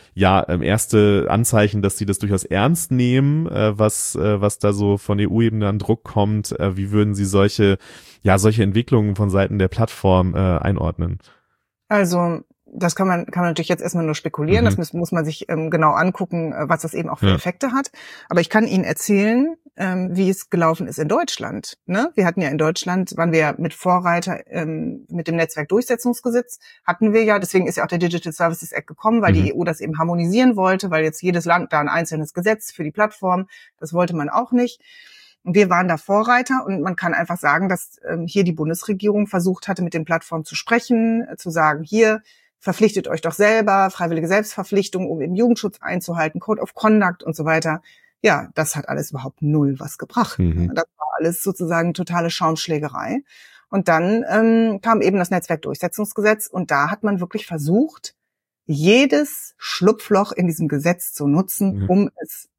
erste Anzeichen, dass sie das durchaus ernst nehmen, was da so von EU-Ebene an Druck kommt? Wie würden Sie solche Entwicklungen von Seiten der Plattform einordnen? Also das kann man natürlich jetzt erstmal nur spekulieren. Das muss man sich genau angucken, was das eben auch für Effekte hat. Aber ich kann Ihnen erzählen, wie es gelaufen ist in Deutschland. Ne? Wir hatten ja in Deutschland, waren wir mit Vorreiter mit dem Netzwerkdurchsetzungsgesetz, hatten wir ja, deswegen ist ja auch der Digital Services Act gekommen, weil die EU das eben harmonisieren wollte, weil jetzt jedes Land da ein einzelnes Gesetz für die Plattform, das wollte man auch nicht. Und wir waren da Vorreiter und man kann einfach sagen, dass hier die Bundesregierung versucht hatte, mit den Plattformen zu sprechen, zu sagen, hier, verpflichtet euch doch selber, freiwillige Selbstverpflichtung, um eben Jugendschutz einzuhalten, Code of Conduct und so weiter. Ja, das hat alles überhaupt null was gebracht. Das war alles sozusagen totale Schaumschlägerei. Und dann kam eben das Netzwerkdurchsetzungsgesetz und da hat man wirklich versucht, jedes Schlupfloch in diesem Gesetz zu nutzen, um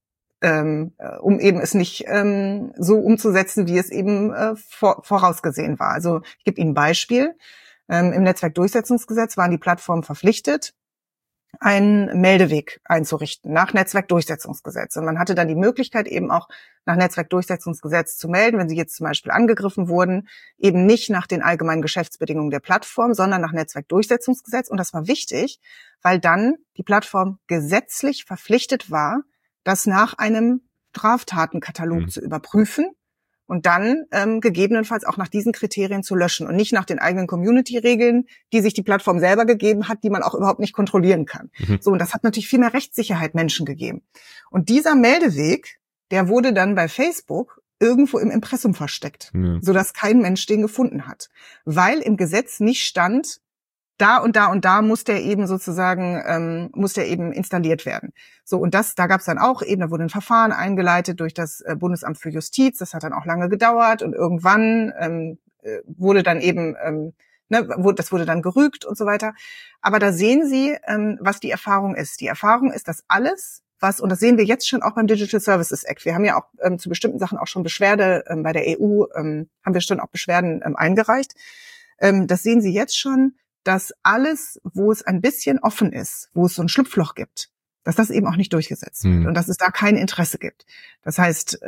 eben es nicht so umzusetzen, wie es eben vorausgesehen war. Also ich gebe Ihnen ein Beispiel. Im Netzwerkdurchsetzungsgesetz waren die Plattformen verpflichtet, einen Meldeweg einzurichten nach Netzwerkdurchsetzungsgesetz. Und man hatte dann die Möglichkeit eben auch nach Netzwerkdurchsetzungsgesetz zu melden, wenn Sie jetzt zum Beispiel angegriffen wurden, eben nicht nach den allgemeinen Geschäftsbedingungen der Plattform, sondern nach Netzwerkdurchsetzungsgesetz. Und das war wichtig, weil dann die Plattform gesetzlich verpflichtet war, das nach einem Straftatenkatalog zu überprüfen und dann gegebenenfalls auch nach diesen Kriterien zu löschen und nicht nach den eigenen Community-Regeln, die sich die Plattform selber gegeben hat, die man auch überhaupt nicht kontrollieren kann. So, und das hat natürlich viel mehr Rechtssicherheit Menschen gegeben. Und dieser Meldeweg, der wurde dann bei Facebook irgendwo im Impressum versteckt, sodass kein Mensch den gefunden hat. Weil im Gesetz nicht stand, da und da und da muss der eben sozusagen, muss der eben installiert werden. So, und da gab es dann auch eben, da wurde ein Verfahren eingeleitet durch das Bundesamt für Justiz, das hat dann auch lange gedauert und irgendwann wurde dann eben, das wurde dann gerügt und so weiter. Aber da sehen Sie, was die Erfahrung ist. Die Erfahrung ist, dass alles, und das sehen wir jetzt schon auch beim Digital Services Act, wir haben ja auch zu bestimmten Sachen auch schon Beschwerde, bei der EU haben wir schon auch Beschwerden eingereicht. Das sehen Sie jetzt schon, dass alles, wo es ein bisschen offen ist, wo es so ein Schlupfloch gibt, dass das eben auch nicht durchgesetzt wird und dass es da kein Interesse gibt. Das heißt,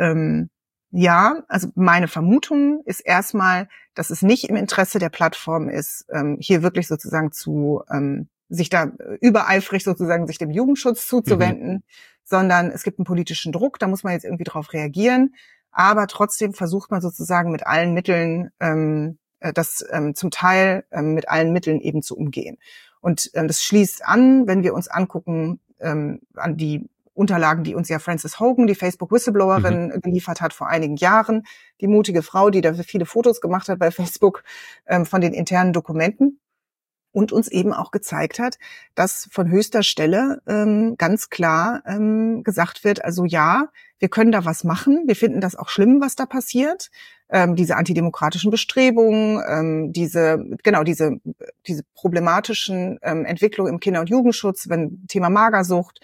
also meine Vermutung ist erstmal, dass es nicht im Interesse der Plattform ist, hier wirklich sozusagen sich da übereifrig sozusagen sich dem Jugendschutz zuzuwenden, sondern es gibt einen politischen Druck, da muss man jetzt irgendwie drauf reagieren, aber trotzdem versucht man sozusagen mit allen Mitteln das zum Teil mit allen Mitteln eben zu umgehen. Und das schließt an, wenn wir uns angucken, an die Unterlagen, die uns ja Frances Hogan, die Facebook-Whistleblowerin, geliefert hat vor einigen Jahren, die mutige Frau, die da viele Fotos gemacht hat bei Facebook von den internen Dokumenten und uns eben auch gezeigt hat, dass von höchster Stelle ganz klar gesagt wird, also ja, wir können da was machen, wir finden das auch schlimm, was da passiert, diese antidemokratischen Bestrebungen, diese problematischen Entwicklungen im Kinder- und Jugendschutz, wenn Thema Magersucht,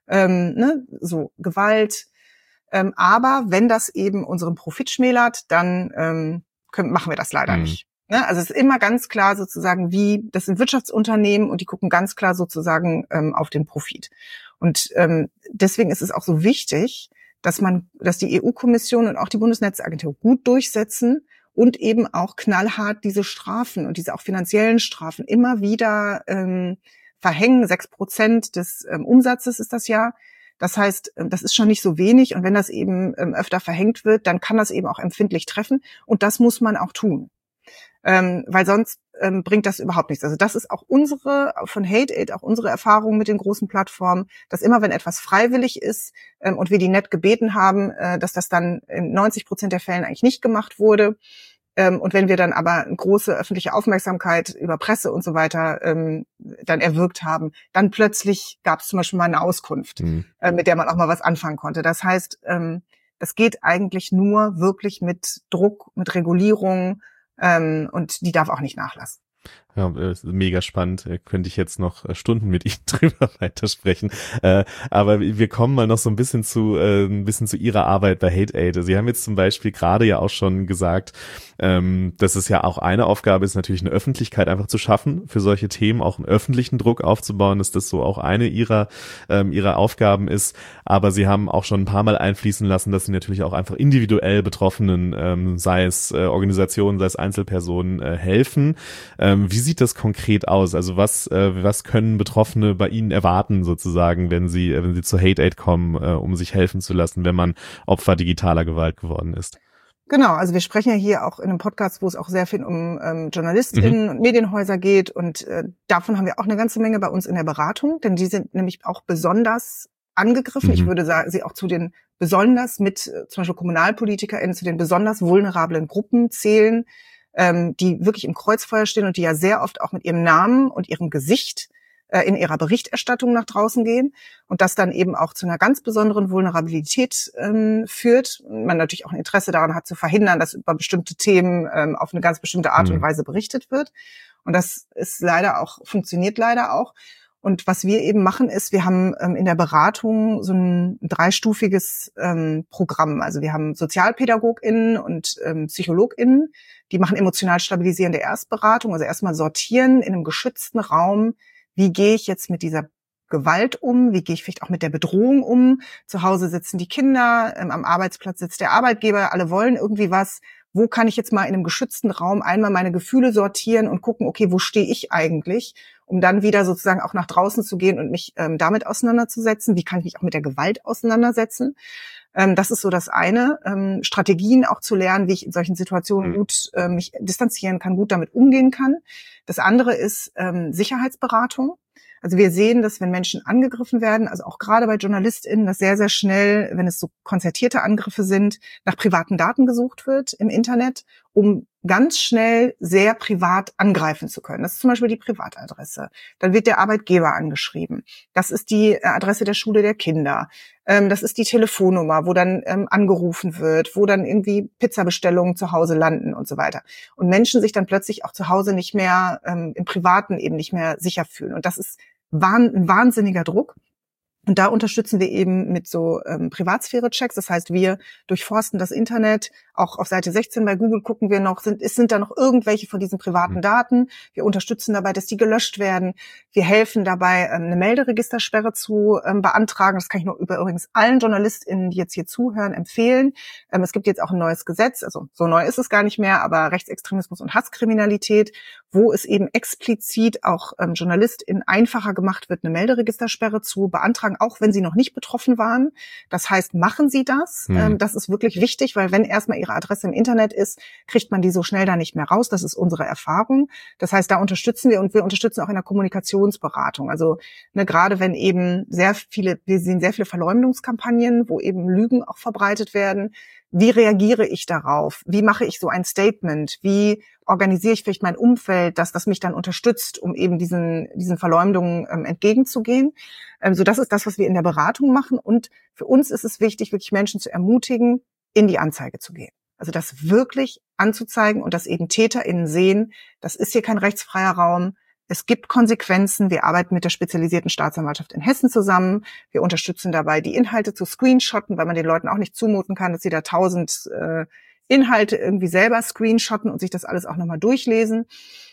so Gewalt. Aber wenn das eben unseren Profit schmälert, dann machen wir das leider nicht. Ne? Also es ist immer ganz klar sozusagen, das sind Wirtschaftsunternehmen und die gucken ganz klar sozusagen auf den Profit. Und deswegen ist es auch so wichtig, dass die EU-Kommission und auch die Bundesnetzagentur gut durchsetzen und eben auch knallhart diese Strafen und diese auch finanziellen Strafen immer wieder verhängen. 6% des Umsatzes ist das ja. Das heißt, das ist schon nicht so wenig. Und wenn das eben öfter verhängt wird, dann kann das eben auch empfindlich treffen. Und das muss man auch tun. Weil sonst bringt das überhaupt nichts. Also das ist auch von Hate-Aid, auch unsere Erfahrung mit den großen Plattformen, dass immer, wenn etwas freiwillig ist und wir die nett gebeten haben, dass das dann in 90% der Fällen eigentlich nicht gemacht wurde. Und wenn wir dann aber eine große öffentliche Aufmerksamkeit über Presse und so weiter dann erwirkt haben, dann plötzlich gab es zum Beispiel mal eine Auskunft, mit der man auch mal was anfangen konnte. Das heißt, das geht eigentlich nur wirklich mit Druck, mit Regulierung, und die darf auch nicht nachlassen. Ja, mega spannend. Könnte ich jetzt noch Stunden mit Ihnen drüber weitersprechen. Aber wir kommen mal noch so ein bisschen zu Ihrer Arbeit bei Hate-Aid. Sie haben jetzt zum Beispiel gerade ja auch schon gesagt, dass es ja auch eine Aufgabe ist, natürlich eine Öffentlichkeit einfach zu schaffen für solche Themen, auch einen öffentlichen Druck aufzubauen, dass das so auch eine ihrer Aufgaben ist. Aber Sie haben auch schon ein paar Mal einfließen lassen, dass Sie natürlich auch einfach individuell Betroffenen, sei es Organisationen, sei es Einzelpersonen, helfen. Wie sieht das konkret aus? Also was können Betroffene bei Ihnen erwarten sozusagen, wenn sie zu Hate-Aid kommen, um sich helfen zu lassen, wenn man Opfer digitaler Gewalt geworden ist? Genau, also wir sprechen ja hier auch in einem Podcast, wo es auch sehr viel um JournalistInnen und Medienhäuser geht und davon haben wir auch eine ganze Menge bei uns in der Beratung, denn die sind nämlich auch besonders angegriffen. Ich würde sagen, sie auch zu den besonders mit zum Beispiel KommunalpolitikerInnen zu den besonders vulnerablen Gruppen zählen, die wirklich im Kreuzfeuer stehen und die ja sehr oft auch mit ihrem Namen und ihrem Gesicht in ihrer Berichterstattung nach draußen gehen und das dann eben auch zu einer ganz besonderen Vulnerabilität führt. Man natürlich auch ein Interesse daran hat, zu verhindern, dass über bestimmte Themen auf eine ganz bestimmte Art und Weise berichtet wird. Und das ist funktioniert leider auch. Und was wir eben machen ist, wir haben in der Beratung so ein dreistufiges Programm. Also wir haben SozialpädagogInnen und PsychologInnen, die machen emotional stabilisierende Erstberatung, also erstmal sortieren in einem geschützten Raum, wie gehe ich jetzt mit dieser Gewalt um, wie gehe ich vielleicht auch mit der Bedrohung um. Zu Hause sitzen die Kinder, am Arbeitsplatz sitzt der Arbeitgeber, alle wollen irgendwie was. Wo kann ich jetzt mal in einem geschützten Raum einmal meine Gefühle sortieren und gucken, okay, wo stehe ich eigentlich, um dann wieder sozusagen auch nach draußen zu gehen und mich damit auseinanderzusetzen. Wie kann ich mich auch mit der Gewalt auseinandersetzen? Das ist so das eine. Strategien auch zu lernen, wie ich in solchen Situationen gut mich distanzieren kann, gut damit umgehen kann. Das andere ist Sicherheitsberatung. Also wir sehen, dass wenn Menschen angegriffen werden, also auch gerade bei JournalistInnen, dass sehr, sehr schnell, wenn es so konzertierte Angriffe sind, nach privaten Daten gesucht wird im Internet, um ganz schnell sehr privat angreifen zu können. Das ist zum Beispiel die Privatadresse. Dann wird der Arbeitgeber angeschrieben. Das ist die Adresse der Schule der Kinder. Das ist die Telefonnummer, wo dann angerufen wird, wo dann irgendwie Pizzabestellungen zu Hause landen und so weiter. Und Menschen sich dann plötzlich auch zu Hause nicht mehr, im Privaten eben nicht mehr sicher fühlen. Und das ist ein wahnsinniger Druck. Und da unterstützen wir eben mit so Privatsphäre-Checks. Das heißt, wir durchforsten das Internet. Auch auf Seite 16 bei Google gucken wir noch, sind da noch irgendwelche von diesen privaten Daten. Wir unterstützen dabei, dass die gelöscht werden. Wir helfen dabei, eine Melderegistersperre zu beantragen. Das kann ich nur übrigens allen JournalistInnen, die jetzt hier zuhören, empfehlen. Es gibt jetzt auch ein neues Gesetz, also so neu ist es gar nicht mehr, aber Rechtsextremismus und Hasskriminalität, wo es eben explizit auch JournalistInnen einfacher gemacht wird, eine Melderegistersperre zu beantragen, auch wenn sie noch nicht betroffen waren. Das heißt, machen Sie das. Das ist wirklich wichtig, weil wenn erstmal Ihre Adresse im Internet ist, kriegt man die so schnell da nicht mehr raus. Das ist unsere Erfahrung. Das heißt, da unterstützen wir und wir unterstützen auch in der Kommunikationsberatung. Also gerade wenn eben wir sehen sehr viele Verleumdungskampagnen, wo eben Lügen auch verbreitet werden. Wie reagiere ich darauf? Wie mache ich so ein Statement? Wie organisiere ich vielleicht mein Umfeld, dass das mich dann unterstützt, um eben diesen Verleumdungen entgegenzugehen? So das ist das, was wir in der Beratung machen. Und für uns ist es wichtig, wirklich Menschen zu ermutigen, in die Anzeige zu gehen. Also das wirklich anzuzeigen und dass eben TäterInnen sehen, das ist hier kein rechtsfreier Raum. Es gibt Konsequenzen. Wir arbeiten mit der spezialisierten Staatsanwaltschaft in Hessen zusammen. Wir unterstützen dabei, die Inhalte zu screenshotten, weil man den Leuten auch nicht zumuten kann, dass sie da 1000 Inhalte irgendwie selber screenshotten und sich das alles auch nochmal durchlesen.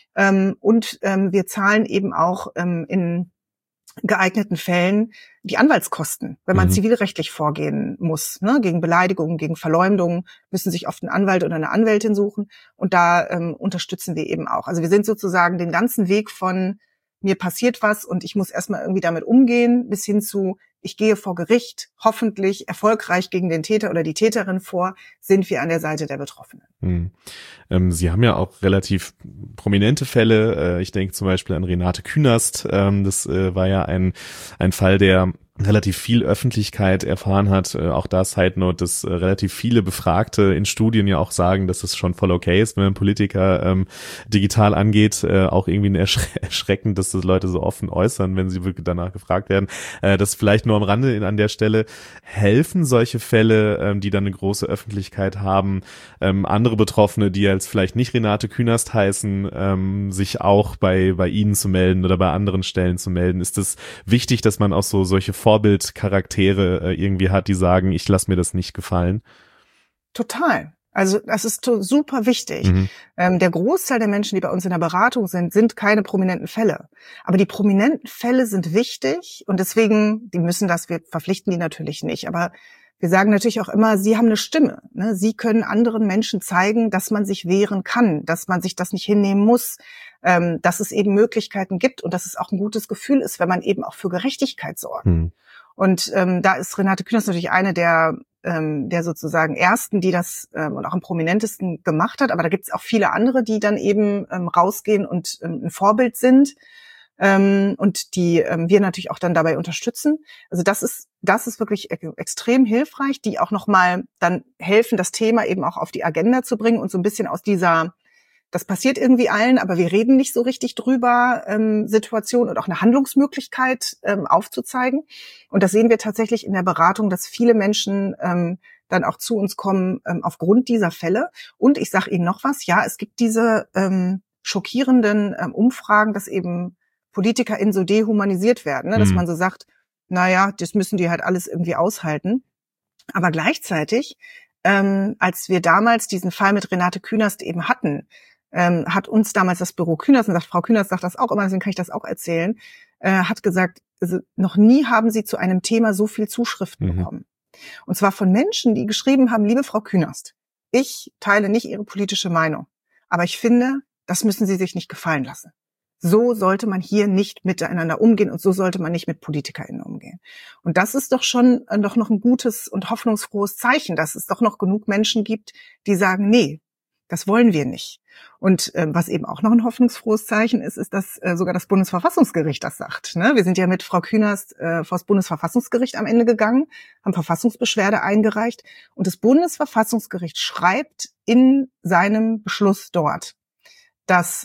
Und wir zahlen eben auch in geeigneten Fällen die Anwaltskosten, wenn man zivilrechtlich vorgehen muss, gegen Beleidigungen, gegen Verleumdungen, müssen sich oft einen Anwalt oder eine Anwältin suchen und da unterstützen wir eben auch. Also wir sind sozusagen den ganzen Weg von mir passiert was und ich muss erstmal irgendwie damit umgehen, bis hin zu, ich gehe vor Gericht, hoffentlich erfolgreich gegen den Täter oder die Täterin vor, sind wir an der Seite der Betroffenen. Sie haben ja auch relativ prominente Fälle. Ich denke zum Beispiel an Renate Künast. Das war ja ein Fall, der relativ viel Öffentlichkeit erfahren hat. Auch da Side Note, dass relativ viele Befragte in Studien ja auch sagen, dass es schon voll okay ist, wenn man Politiker digital angeht. Auch irgendwie erschreckend, dass das Leute so offen äußern, wenn sie wirklich danach gefragt werden. Das vielleicht nur am Rande an der Stelle. Helfen solche Fälle, die dann eine große Öffentlichkeit haben, andere Betroffene, die jetzt vielleicht nicht Renate Künast heißen, sich auch bei Ihnen zu melden oder bei anderen Stellen zu melden? Ist es wichtig, dass man auch solche Vorbildcharaktere irgendwie hat, die sagen, ich lasse mir das nicht gefallen? Total. Also das ist super wichtig. Der Großteil der Menschen, die bei uns in der Beratung sind keine prominenten Fälle. Aber die prominenten Fälle sind wichtig und deswegen, wir verpflichten die natürlich nicht. Aber wir sagen natürlich auch immer, sie haben eine Stimme. Ne? Sie können anderen Menschen zeigen, dass man sich wehren kann, dass man sich das nicht hinnehmen muss, dass es eben Möglichkeiten gibt und dass es auch ein gutes Gefühl ist, wenn man eben auch für Gerechtigkeit sorgt. Und da ist Renate Künast natürlich eine der sozusagen ersten, die das und auch am prominentesten gemacht hat. Aber da gibt es auch viele andere, die dann eben rausgehen und ein Vorbild sind und die wir natürlich auch dann dabei unterstützen. Also das ist wirklich extrem hilfreich, die auch nochmal dann helfen, das Thema eben auch auf die Agenda zu bringen und so ein bisschen aus dieser das passiert irgendwie allen, aber wir reden nicht so richtig drüber, Situation und auch eine Handlungsmöglichkeit aufzuzeigen. Und das sehen wir tatsächlich in der Beratung, dass viele Menschen dann auch zu uns kommen aufgrund dieser Fälle. Und ich sage Ihnen noch was, ja, es gibt diese schockierenden Umfragen, dass eben PolitikerInnen so dehumanisiert werden, ne? Dass man so sagt, naja, das müssen die halt alles irgendwie aushalten. Aber gleichzeitig, als wir damals diesen Fall mit Renate Künast eben hatten, hat uns damals das Büro Künast, und Frau Künast sagt das auch immer, deswegen kann ich das auch erzählen, hat gesagt, also noch nie haben sie zu einem Thema so viel Zuschriften bekommen. Und zwar von Menschen, die geschrieben haben, liebe Frau Künast, ich teile nicht Ihre politische Meinung, aber ich finde, das müssen Sie sich nicht gefallen lassen. So sollte man hier nicht miteinander umgehen und so sollte man nicht mit PolitikerInnen umgehen. Und das ist doch schon doch noch ein gutes und hoffnungsfrohes Zeichen, dass es doch noch genug Menschen gibt, die sagen, nee, das wollen wir nicht. Und was eben auch noch ein hoffnungsfrohes Zeichen ist, ist, dass sogar das Bundesverfassungsgericht das sagt. Ne? Wir sind ja mit Frau Künast vor das Bundesverfassungsgericht am Ende gegangen, haben Verfassungsbeschwerde eingereicht und das Bundesverfassungsgericht schreibt in seinem Beschluss dort, dass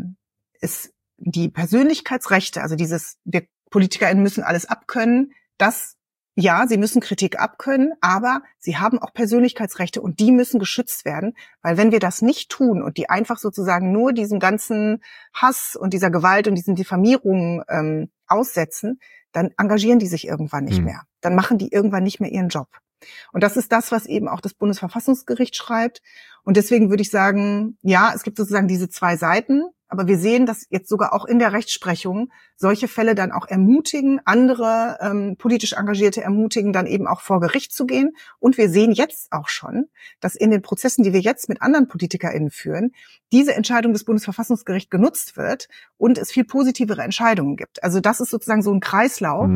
es die Persönlichkeitsrechte, also wir PolitikerInnen müssen alles abkönnen, ja, sie müssen Kritik abkönnen, aber sie haben auch Persönlichkeitsrechte und die müssen geschützt werden, weil wenn wir das nicht tun und die einfach sozusagen nur diesem ganzen Hass und dieser Gewalt und diesen Diffamierungen aussetzen, dann engagieren die sich irgendwann nicht mehr. Dann machen die irgendwann nicht mehr ihren Job. Und das ist das, was eben auch das Bundesverfassungsgericht schreibt. Und deswegen würde ich sagen, ja, es gibt sozusagen diese zwei Seiten, aber wir sehen, dass jetzt sogar auch in der Rechtsprechung solche Fälle dann auch ermutigen, andere politisch Engagierte ermutigen, dann eben auch vor Gericht zu gehen. Und wir sehen jetzt auch schon, dass in den Prozessen, die wir jetzt mit anderen PolitikerInnen führen, diese Entscheidung des Bundesverfassungsgerichts genutzt wird und es viel positivere Entscheidungen gibt. Also das ist sozusagen so ein Kreislauf,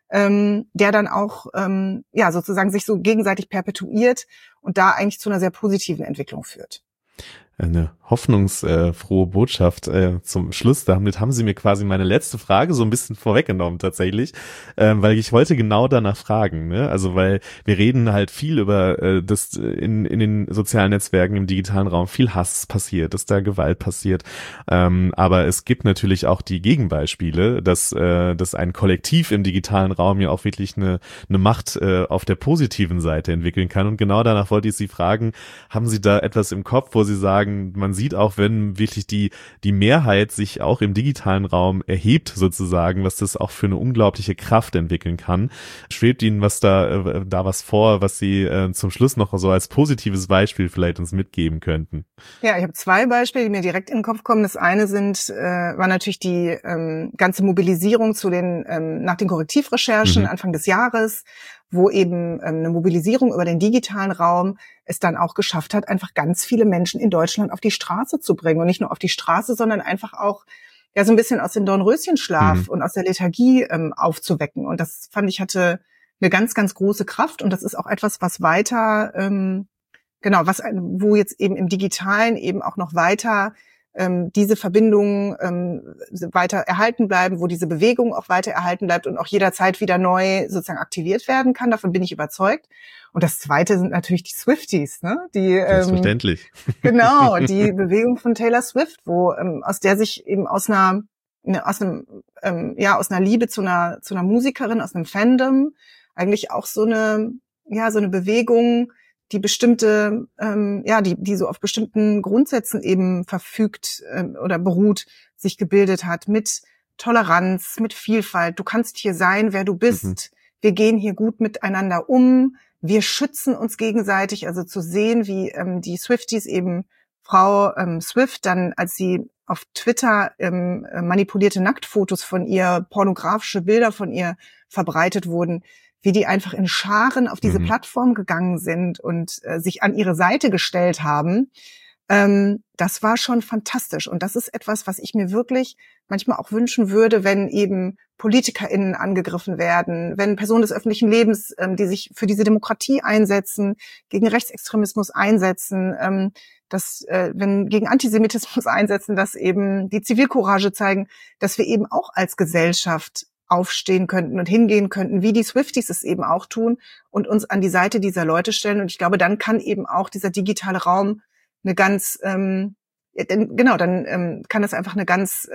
der dann auch sozusagen sich so gegenseitig perpetuiert und da eigentlich zu einer sehr positiven Entwicklung führt. Eine hoffnungsfrohe Botschaft zum Schluss. Damit haben Sie mir quasi meine letzte Frage so ein bisschen vorweggenommen tatsächlich, weil ich wollte genau danach fragen. Ne? Also weil wir reden halt viel über das in den sozialen Netzwerken im digitalen Raum viel Hass passiert, dass da Gewalt passiert. Aber es gibt natürlich auch die Gegenbeispiele, dass ein Kollektiv im digitalen Raum ja auch wirklich eine Macht auf der positiven Seite entwickeln kann. Und genau danach wollte ich Sie fragen, haben Sie da etwas im Kopf, wo Sie sagen, man sieht auch, wenn wirklich die Mehrheit sich auch im digitalen Raum erhebt sozusagen, was das auch für eine unglaubliche Kraft entwickeln kann. Schwebt Ihnen was da was vor, was Sie zum Schluss noch so als positives Beispiel vielleicht uns mitgeben könnten? Ja, ich habe zwei Beispiele, die mir direkt in den Kopf kommen. Das eine war natürlich die ganze Mobilisierung nach den Korrektivrecherchen Anfang des Jahres, wo eben eine Mobilisierung über den digitalen Raum es dann auch geschafft hat, einfach ganz viele Menschen in Deutschland auf die Straße zu bringen. Und nicht nur auf die Straße, sondern einfach auch ja so ein bisschen aus dem Dornröschenschlaf und aus der Lethargie aufzuwecken. Und das fand ich hatte eine ganz, ganz große Kraft. Und das ist auch etwas, was weiter, wo jetzt eben im Digitalen eben auch noch weiter diese Verbindungen weiter erhalten bleiben, wo diese Bewegung auch weiter erhalten bleibt und auch jederzeit wieder neu sozusagen aktiviert werden kann. Davon bin ich überzeugt. Und das Zweite sind natürlich die Swifties, ne? Die selbstverständlich. Genau, die Bewegung von Taylor Swift, wo aus der sich eben aus einer Liebe zu einer Musikerin, aus einem Fandom eigentlich auch so eine Bewegung, die bestimmte, die so auf bestimmten Grundsätzen eben verfügt oder beruht, sich gebildet hat mit Toleranz, mit Vielfalt. Du kannst hier sein, wer du bist. Wir gehen hier gut miteinander um. Wir schützen uns gegenseitig. Also zu sehen, wie die Swifties eben Frau Swift dann, als sie auf Twitter manipulierte Nacktfotos von ihr, pornografische Bilder von ihr verbreitet wurden, wie die einfach in Scharen auf diese Plattform gegangen sind und sich an ihre Seite gestellt haben, das war schon fantastisch. Und das ist etwas, was ich mir wirklich manchmal auch wünschen würde, wenn eben PolitikerInnen angegriffen werden, wenn Personen des öffentlichen Lebens, die sich für diese Demokratie einsetzen, gegen Rechtsextremismus einsetzen, wenn gegen Antisemitismus einsetzen, dass eben die Zivilcourage zeigen, dass wir eben auch als Gesellschaft aufstehen könnten und hingehen könnten, wie die Swifties es eben auch tun und uns an die Seite dieser Leute stellen. Und ich glaube, dann kann eben auch dieser digitale Raum eine ganz, kann das einfach eine ganz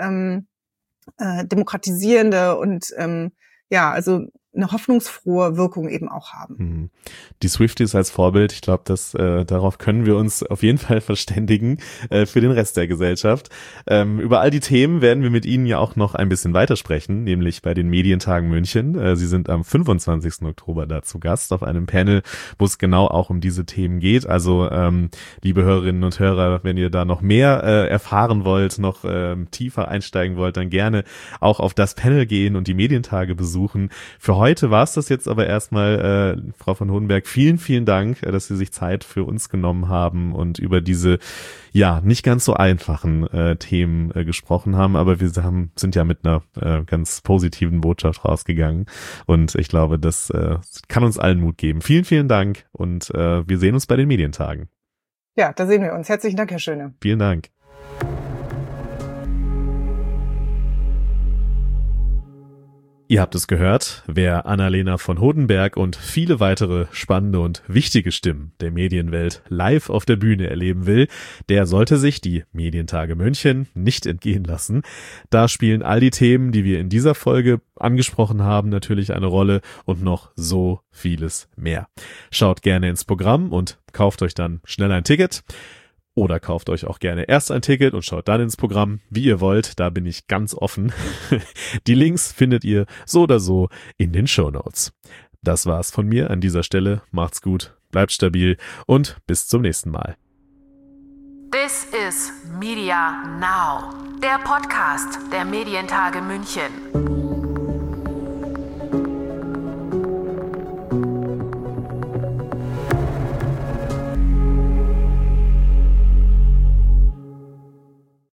demokratisierende und also eine hoffnungsfrohe Wirkung eben auch haben. Die Swifties als Vorbild, ich glaube, darauf können wir uns auf jeden Fall verständigen für den Rest der Gesellschaft. Über all die Themen werden wir mit Ihnen ja auch noch ein bisschen weitersprechen, nämlich bei den Medientagen München. Sie sind am 25. Oktober da zu Gast auf einem Panel, wo es genau auch um diese Themen geht. Also liebe Hörerinnen und Hörer, wenn ihr da noch mehr erfahren wollt, noch tiefer einsteigen wollt, dann gerne auch auf das Panel gehen und die Medientage besuchen. Für heute war es das jetzt aber erstmal, Frau von Hodenberg, vielen, vielen Dank, dass Sie sich Zeit für uns genommen haben und über diese, nicht ganz so einfachen Themen gesprochen haben, aber wir sind ja mit einer ganz positiven Botschaft rausgegangen und ich glaube, das kann uns allen Mut geben. Vielen, vielen Dank und wir sehen uns bei den Medientagen. Ja, da sehen wir uns. Herzlichen Dank, Herr Schöne. Vielen Dank. Ihr habt es gehört, wer Annalena von Hodenberg und viele weitere spannende und wichtige Stimmen der Medienwelt live auf der Bühne erleben will, der sollte sich die Medientage München nicht entgehen lassen. Da spielen all die Themen, die wir in dieser Folge angesprochen haben, natürlich eine Rolle und noch so vieles mehr. Schaut gerne ins Programm und kauft euch dann schnell ein Ticket. Oder kauft euch auch gerne erst ein Ticket und schaut dann ins Programm, wie ihr wollt. Da bin ich ganz offen. Die Links findet ihr so oder so in den Shownotes. Das war's von mir an dieser Stelle. Macht's gut, bleibt stabil und bis zum nächsten Mal. This is Media Now, der Podcast der Medientage München.